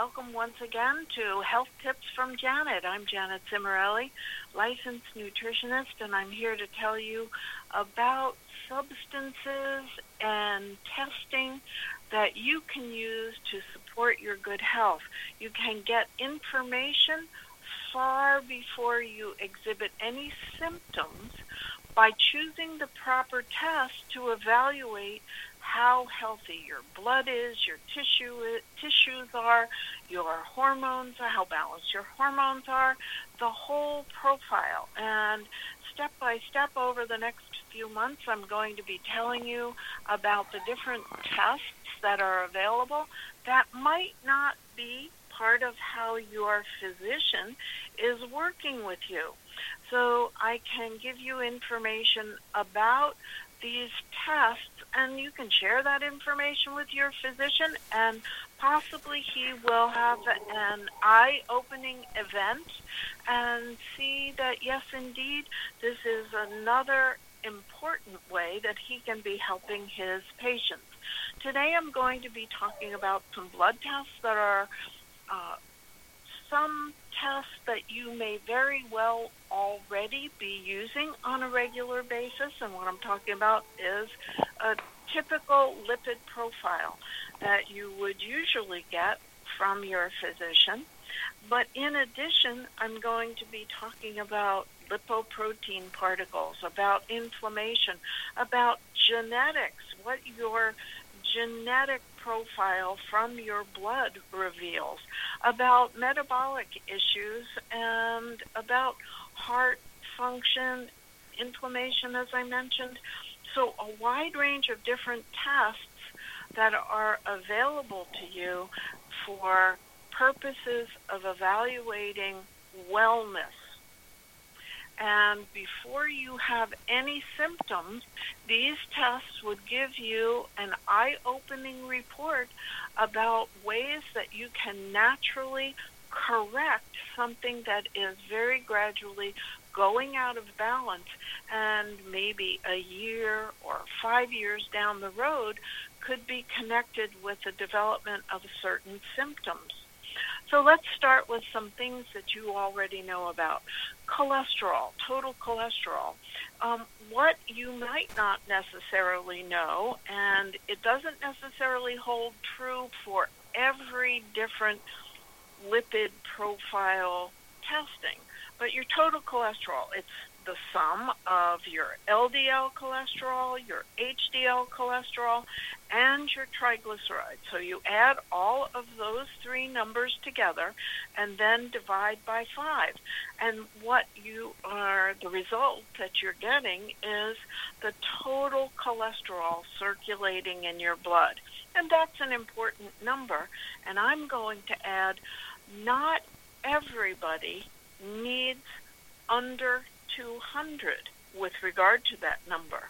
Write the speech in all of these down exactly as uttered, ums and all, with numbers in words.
welcome once again to Health Tips from Janet. I'm Janet Cimarelli, licensed nutritionist, and I'm here to tell you about substances and testing that you can use to support your good health. You can get information far before you exhibit any symptoms by choosing the proper test to evaluate how healthy your blood is, your tissue is, tissues are, your hormones are, how balanced your hormones are, the whole profile. And step by step over the next few months, I'm going to be telling you about the different tests that are available that might not be part of how your physician is working with you. So I can give you information about these tests, and you can share that information with your physician, and possibly he will have an eye-opening event and see that, yes, indeed, this is another important way that he can be helping his patients. Today I'm going to be talking about some blood tests that are uh, some tests that you may very well already be using on a regular basis, and what I'm talking about is a typical lipid profile that you would usually get from your physician. But in addition, I'm going to be talking about lipoprotein particles, about inflammation, about genetics, what your genetic profile from your blood reveals, about metabolic issues, and about heart function, inflammation, as I mentioned. So a wide range of different tests that are available to you for purposes of evaluating wellness. And before you have any symptoms, these tests would give you an eye-opening report about ways that you can naturally correct something that is very gradually going out of balance, and maybe a year or five years down the road could be connected with the development of certain symptoms. So let's start with some things that you already know about. Cholesterol, total cholesterol. Um, what you might not necessarily know, and it doesn't necessarily hold true for every different lipid profile testing, but your total cholesterol, it's the sum of your L D L cholesterol, your H D L cholesterol, and your triglycerides. So you add all of those three numbers together and then divide by five. And what you are, the result that you're getting is the total cholesterol circulating in your blood. And that's an important number. And I'm going to add, not everybody needs under two hundred with regard to that number.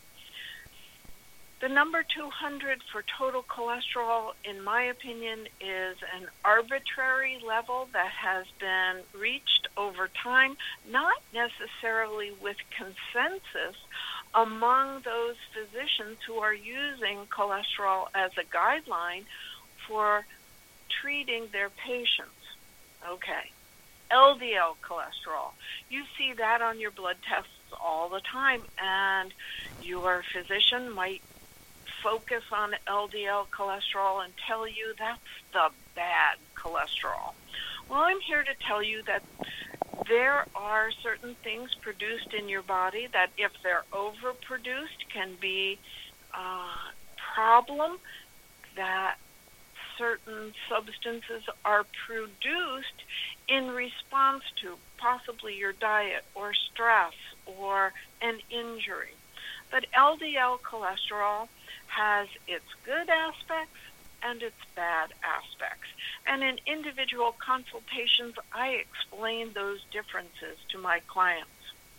The number two hundred for total cholesterol, in my opinion, is an arbitrary level that has been reached over time, not necessarily with consensus among those physicians who are using cholesterol as a guideline for treating their patients. Okay. L D L cholesterol. You see that on your blood tests all the time, and your physician might focus on L D L cholesterol and tell you that's the bad cholesterol. Well, I'm here to tell you that there are certain things produced in your body that, if they're overproduced, can be a problem, that certain substances are produced in response to possibly your diet or stress or an injury. But L D L cholesterol has its good aspects and its bad aspects. And in individual consultations, I explain those differences to my clients.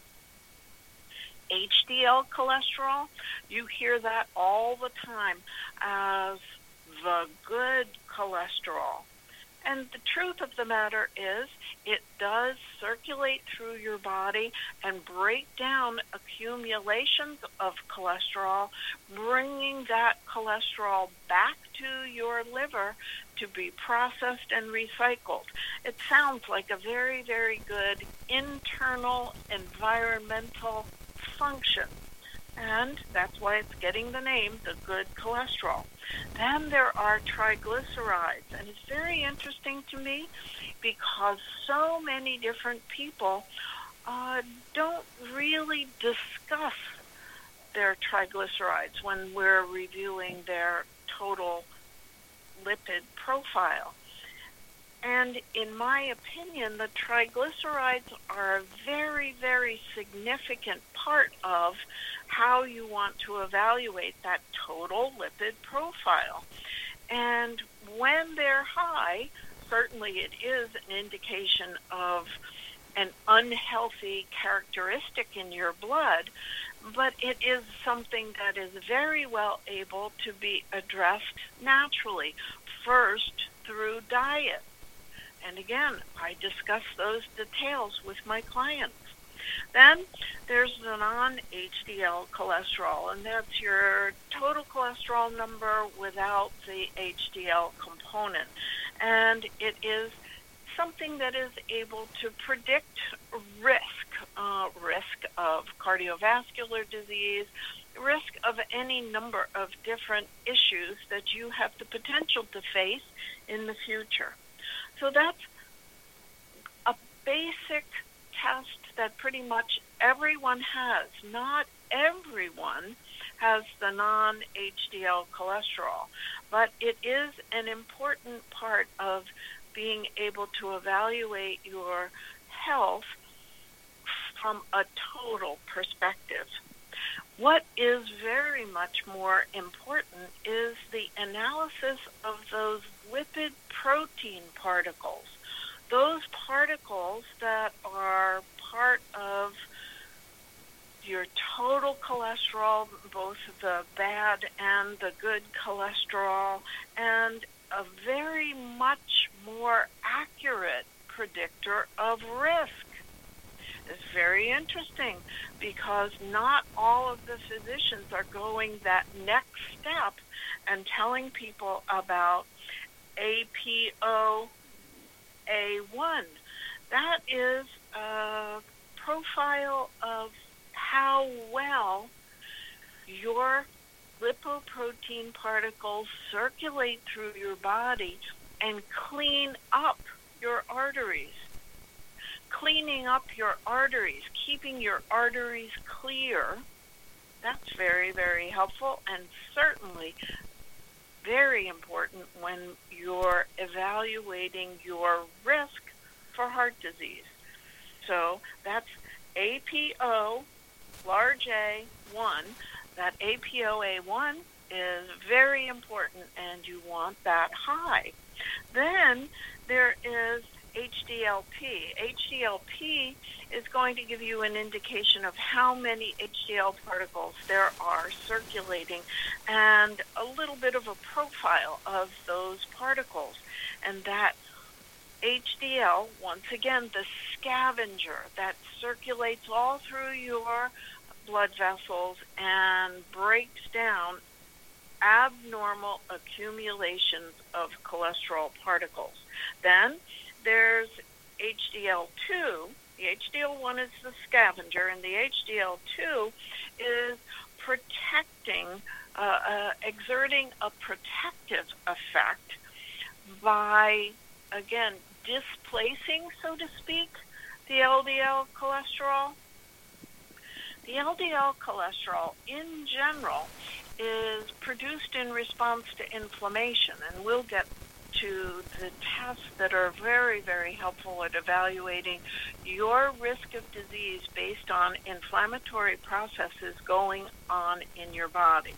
H D L cholesterol, you hear that all the time as the good cholesterol. And the truth of the matter is, it does circulate through your body and break down accumulations of cholesterol, bringing that cholesterol back to your liver to be processed and recycled. It sounds like a very, very good internal environmental function. And that's why it's getting the name, the good cholesterol. Then there are triglycerides. And it's very interesting to me because so many different people uh, don't really discuss their triglycerides when we're reviewing their total lipid profile. And in my opinion, the triglycerides are a very, very significant part of how you want to evaluate that total lipid profile. And when they're high, certainly it is an indication of an unhealthy characteristic in your blood, but it is something that is very well able to be addressed naturally, first through diet. And again, I discuss those details with my clients. Then there's the non-H D L cholesterol, and that's your total cholesterol number without the H D L component. And it is something that is able to predict risk, uh, risk of cardiovascular disease, risk of any number of different issues that you have the potential to face in the future. So that's a basic test that pretty much everyone has. Not everyone has the non-H D L cholesterol, but it is an important part of being able to evaluate your health from a total perspective. What is very much more important is the analysis of those lipid protein particles. Those particles that are part of your total cholesterol, both the bad and the good cholesterol, and a very much more accurate predictor of risk. It's very interesting because not all of the physicians are going that next step and telling people about A P O A one. That is a profile of how well your lipoprotein particles circulate through your body and clean up your arteries. Cleaning up your arteries, keeping your arteries clear, that's very, very helpful and certainly very important when you're evaluating your risk for heart disease. So that's A P O, large A, one. That A P O A one is very important and you want that high. Then there is H D L P. H D L P is going to give you an indication of how many H D L particles there are circulating and a little bit of a profile of those particles. And that H D L, once again, the scavenger that circulates all through your blood vessels and breaks down abnormal accumulations of cholesterol particles. Then there's H D L two. The H D L one is the scavenger, and the H D L two is protecting, uh, uh, exerting a protective effect by, again, displacing, so to speak, the L D L cholesterol. The L D L cholesterol, in general, is produced in response to inflammation, and we'll get to the tests that are very, very helpful at evaluating your risk of disease based on inflammatory processes going on in your body.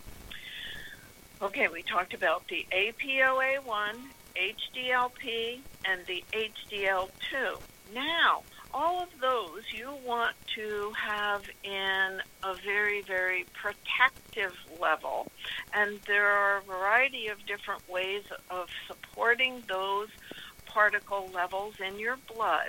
Okay, we talked about the A P O A one, H D L P, and the H D L two. Now, all of those you want to have in a very, very protective level, and there are a variety of different ways of supporting those particle levels in your blood,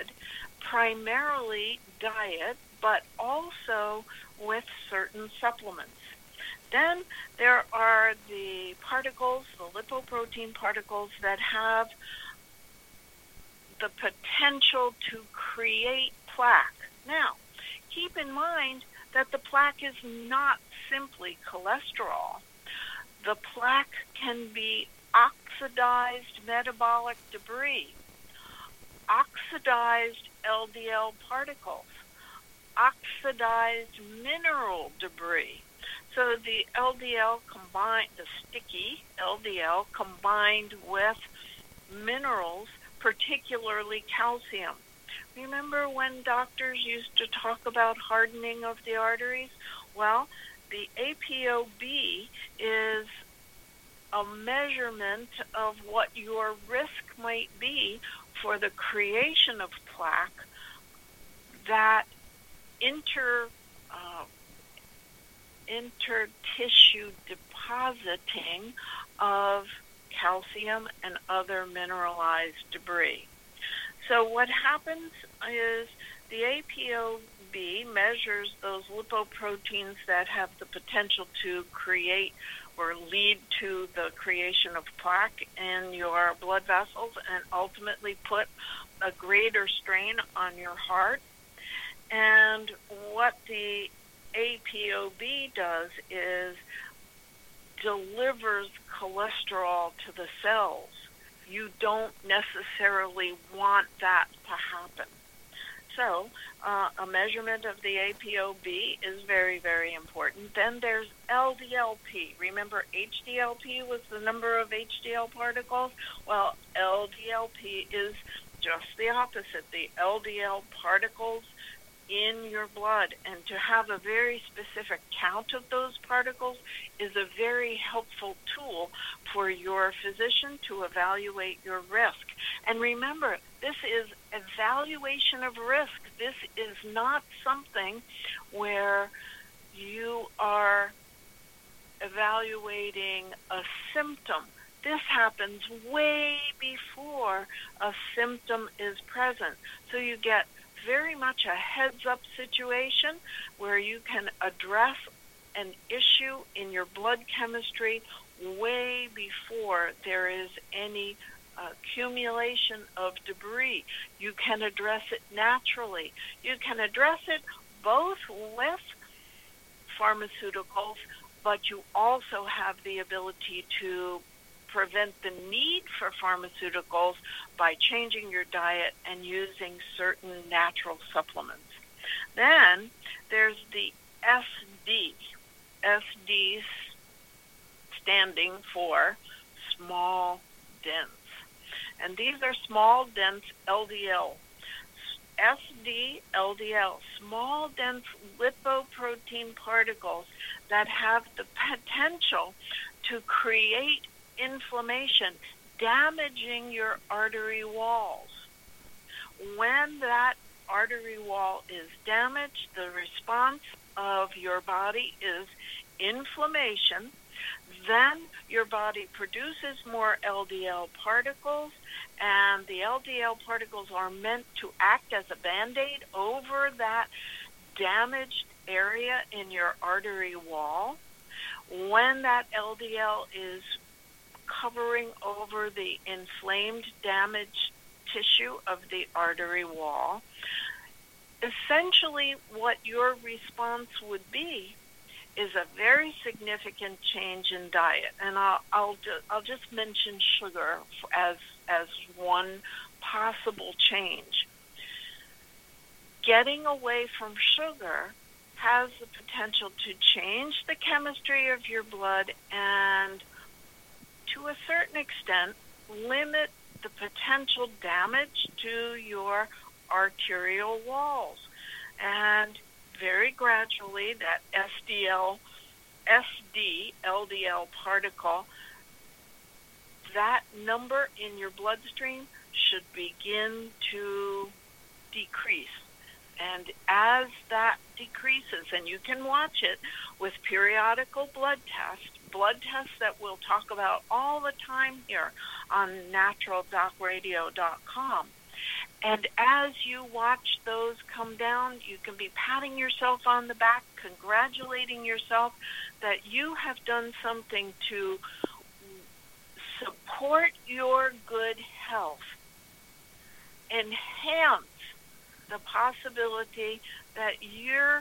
primarily diet, but also with certain supplements. Then there are the particles, the lipoprotein particles that have the potential to create plaque. Now, keep in mind that the plaque is not simply cholesterol. The plaque can be oxidized metabolic debris, oxidized L D L particles, oxidized mineral debris. So the L D L combined, the sticky L D L combined with minerals, particularly calcium. Remember when doctors used to talk about hardening of the arteries? Well, the A P O B is a measurement of what your risk might be for the creation of plaque that inter uh, intertissue depositing of calcium and other mineralized debris. So what happens is the A P O B measures those lipoproteins that have the potential to create or lead to the creation of plaque in your blood vessels and ultimately put a greater strain on your heart. And what the A P O B does is delivers cholesterol to the cells. You don't necessarily want that to happen. So uh, a measurement of the A P O B is very, very important. Then there's L D L P. Remember H D L P was the number of H D L particles? Well, L D L P is just the opposite, the L D L particles in your blood. And to have a very specific count of those particles is a very helpful tool for your physician to evaluate your risk. And remember, this is evaluation of risk. This is not something where you are evaluating a symptom. This happens way before a symptom is present. So you get very much a heads-up situation where you can address an issue in your blood chemistry way before there is any uh, accumulation of debris. You can address it naturally. You can address it both with pharmaceuticals, but you also have the ability to prevent the need for pharmaceuticals by changing your diet and using certain natural supplements. Then there's the S D. S D standing for small dense. And these are small dense L D L. S D, L D L, small dense lipoprotein particles that have the potential to create inflammation, damaging your artery walls. When that artery wall is damaged, the response of your body is inflammation. Then your body produces more L D L particles, and the L D L particles are meant to act as a Band-Aid over that damaged area in your artery wall. When that L D L is covering over the inflamed, damaged tissue of the artery wall, essentially what your response would be is a very significant change in diet. And I'll I'll, ju- I'll just mention sugar as as one possible change. Getting away from sugar has the potential to change the chemistry of your blood and, to a certain extent, limit the potential damage to your arterial walls. And very gradually, that S D L, S D, L D L particle, that number in your bloodstream should begin to decrease. And as that decreases, and you can watch it with periodical blood tests, blood tests that we'll talk about all the time here on natural doc radio dot com. And as you watch those come down, you can be patting yourself on the back, congratulating yourself that you have done something to support your good health, enhance the possibility that your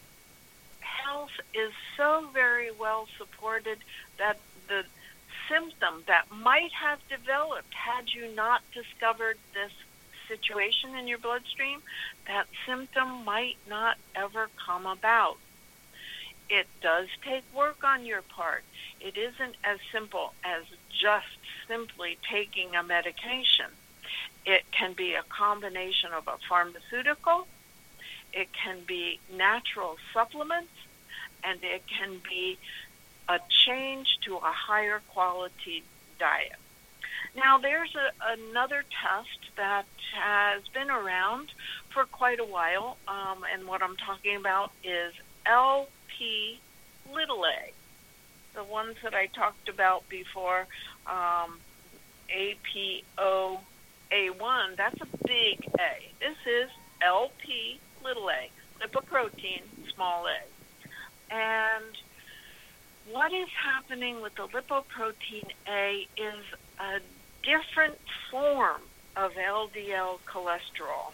health is so very well supported that the symptom that might have developed had you not discovered this situation in your bloodstream, that symptom might not ever come about. It does take work on your part. It isn't as simple as just simply taking a medication. It can be a combination of a pharmaceutical, it can be natural supplements, and it can be a change to a higher quality diet. Now, there's a, another test that has been around for quite a while, um, and what I'm talking about is L P little a. The ones that I talked about before, um, A P O A one, that's a big A. This is L P little a, lipoprotein small a. And what is happening with the lipoprotein A is a different form of L D L cholesterol.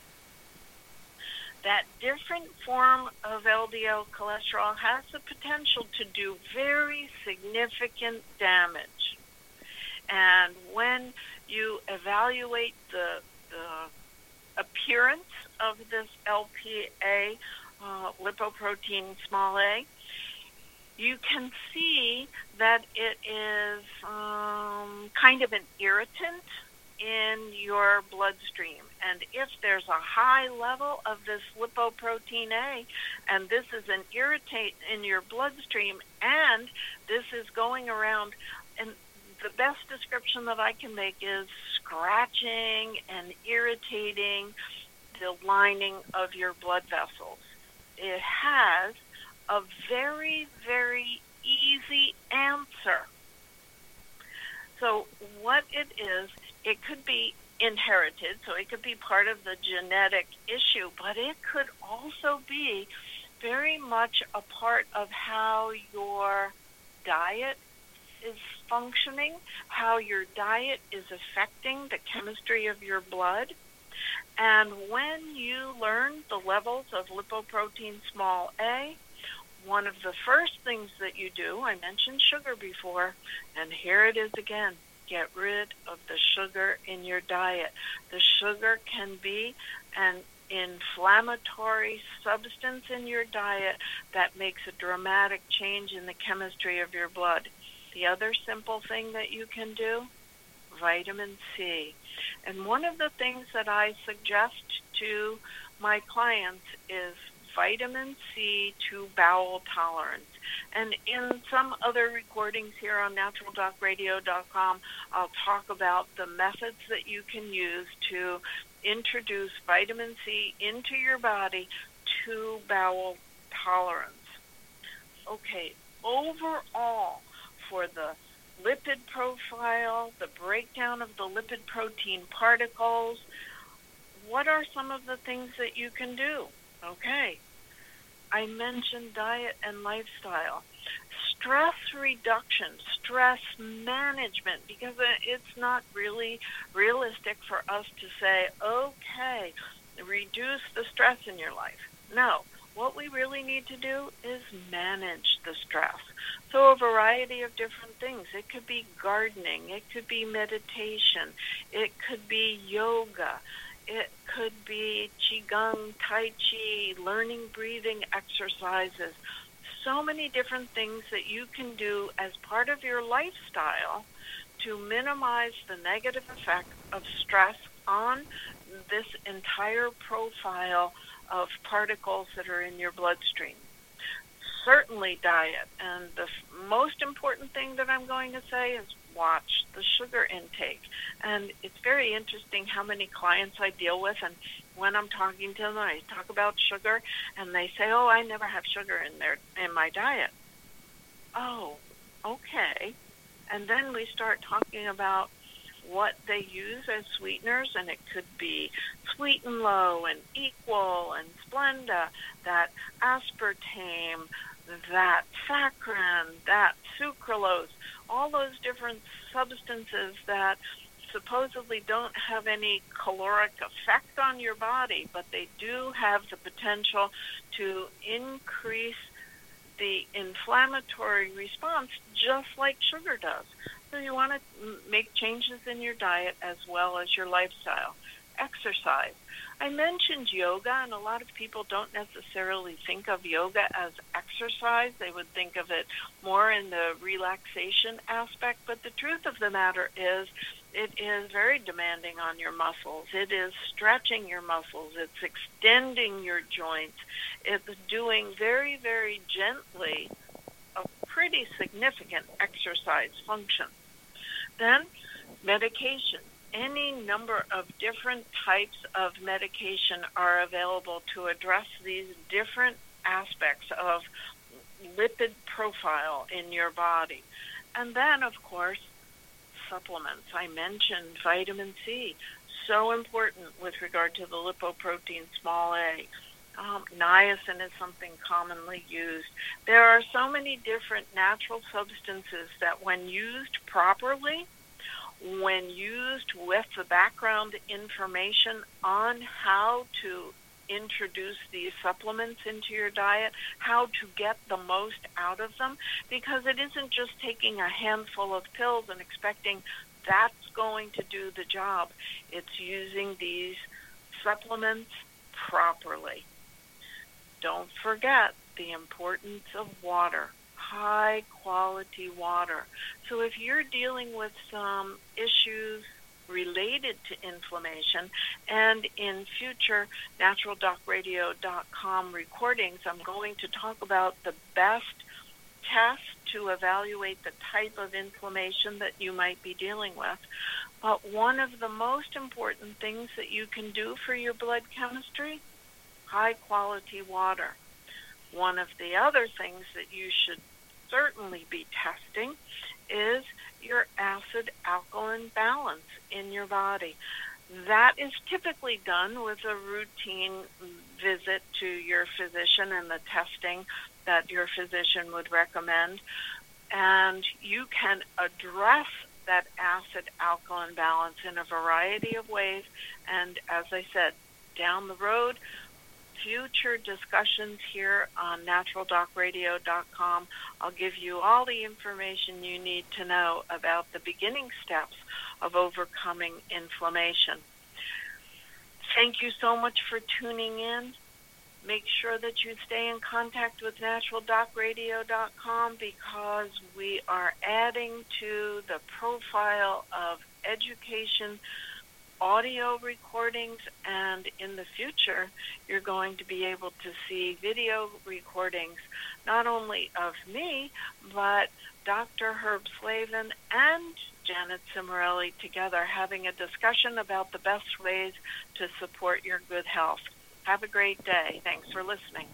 That different form of L D L cholesterol has the potential to do very significant damage. And when you evaluate the, the appearance of this L P A, uh, lipoprotein small a, you can see that it is um, kind of an irritant in your bloodstream. And if there's a high level of this lipoprotein A, and this is an irritant in your bloodstream, and this is going around, and the best description that I can make is scratching and irritating the lining of your blood vessels. It has a very, very easy answer. So what it is, it could be inherited, so it could be part of the genetic issue, but it could also be very much a part of how your diet is functioning, how your diet is affecting the chemistry of your blood. And when you learn the levels of lipoprotein small a, one of the first things that you do, I mentioned sugar before, and here it is again, get rid of the sugar in your diet. The sugar can be an inflammatory substance in your diet that makes a dramatic change in the chemistry of your blood. The other simple thing that you can do, vitamin C. And one of the things that I suggest to my clients is vitamin C to bowel tolerance. And in some other recordings here on natural doc radio dot com, I'll talk about the methods that you can use to introduce vitamin C into your body to bowel tolerance. Okay, overall, for the lipid profile, the breakdown of the lipid protein particles, what are some of the things that you can do? Okay, I mentioned diet and lifestyle. Stress reduction, stress management, because it's not really realistic for us to say, okay, reduce the stress in your life. No, what we really need to do is manage the stress. So a variety of different things. It could be gardening, it could be meditation, it could be yoga, it could be qigong, tai chi, learning breathing exercises. So many different things that you can do as part of your lifestyle to minimize the negative effect of stress on this entire profile of particles that are in your bloodstream. Certainly diet. And the f- most important thing that I'm going to say is watch the sugar intake. And it's very interesting how many clients I deal with, and when I'm talking to them, I talk about sugar, and they say, oh, I never have sugar in there in my diet. Oh, okay. And then we start talking about what they use as sweeteners, and it could be Sweet and Low and Equal and Splenda, that aspartame, that saccharin, that sucralose, all those different substances that supposedly don't have any caloric effect on your body, but they do have the potential to increase the inflammatory response just like sugar does. So you want to make changes in your diet as well as your lifestyle. Exercise. I mentioned yoga, and a lot of people don't necessarily think of yoga as exercise. They would think of it more in the relaxation aspect, but the truth of the matter is it is very demanding on your muscles. It is stretching your muscles. It's extending your joints. It's doing very, very gently a pretty significant exercise function. Then, medication. Any number of different types of medication are available to address these different aspects of lipid profile in your body. And then, of course, supplements. I mentioned vitamin C, so important with regard to the lipoprotein small a. Um, niacin is something commonly used. There are so many different natural substances that when used properly, when used with the background information on how to introduce these supplements into your diet, how to get the most out of them, because it isn't just taking a handful of pills and expecting that's going to do the job. It's using these supplements properly. Don't forget the importance of water, high quality water. So if you're dealing with some issues related to inflammation, and in future natural doc radio dot com recordings, I'm going to talk about the best tests to evaluate the type of inflammation that you might be dealing with. But one of the most important things that you can do for your blood chemistry, high quality water. One of the other things that you should certainly be testing is your acid-alkaline balance in your body. That is typically done with a routine visit to your physician and the testing that your physician would recommend. And you can address that acid-alkaline balance in a variety of ways. And as I said, down the road, future discussions here on natural doc radio dot com, I'll give you all the information you need to know about the beginning steps of overcoming inflammation. Thank you so much for tuning in. Make sure that you stay in contact with natural doc radio dot com because we are adding to the profile of education audio recordings, and in the future you're going to be able to see video recordings not only of me but Doctor Herb Slavin and Janet Cimorelli together having a discussion about the best ways to support your good health. Have a great day. Thanks for listening.